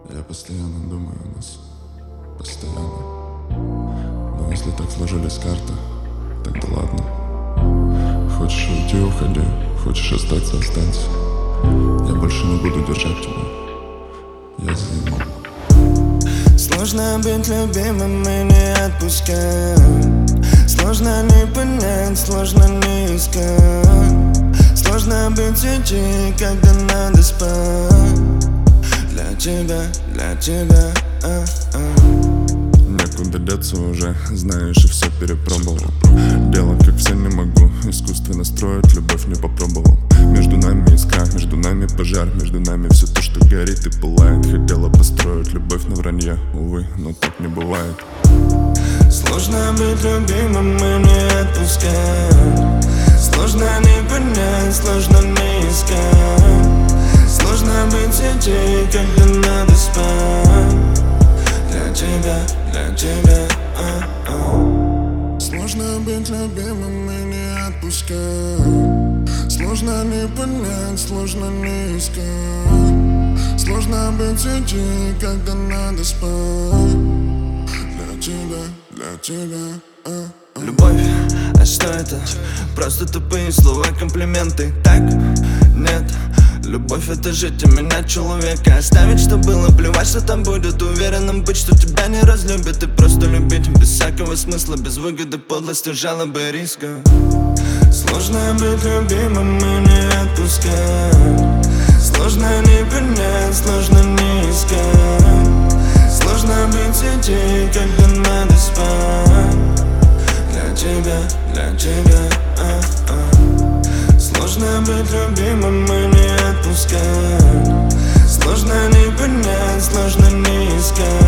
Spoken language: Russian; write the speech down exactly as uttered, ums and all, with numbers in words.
Я постоянно думаю о нас, постоянно. Но если так сложились карты, тогда ладно. Хочешь уйти — уходи, хочешь остаться — останься. Я больше не буду держать тебя, я заебал. Сложно быть любимым и не отпускать. Сложно не понять, сложно не искать. Сложно быть идти, когда надо спать. Для тебя, для тебя, а -а. Некуда деться уже, знаешь, и все перепробовал. Делать как все не могу, искусственно строить, любовь не попробовал. Между нами искра, между нами пожар, между нами все то, что горит и пылает. Хотела построить любовь на вранье, увы, но так не бывает. Сложно быть любимым и не отпускать. Сложно не понять, сложно не искать. Сложно быть идти, когда надо спать. Для тебя, для тебя, а -а. Сложно быть любимым и не отпускать. Сложно не понять, сложно не искать. Сложно быть идти, когда надо спать. Для тебя, для тебя, а -а. Любовь, а что это? Просто тупые слова, комплименты, так? Нет. Любовь — это жить и менять человека, оставить, что было, плевать, что там будет. Уверенным быть, что тебя не разлюбят. И просто любить без всякого смысла, без выгоды, подлости, жалобы и риска. Сложно быть любимым и не отпускать. Сложно не понять, сложно не искать. Сложно быть идти, когда надо спать. Для тебя, для тебя, а -а. Сложно быть любимым и не отпускать. Сложно не понять, сложно не искать.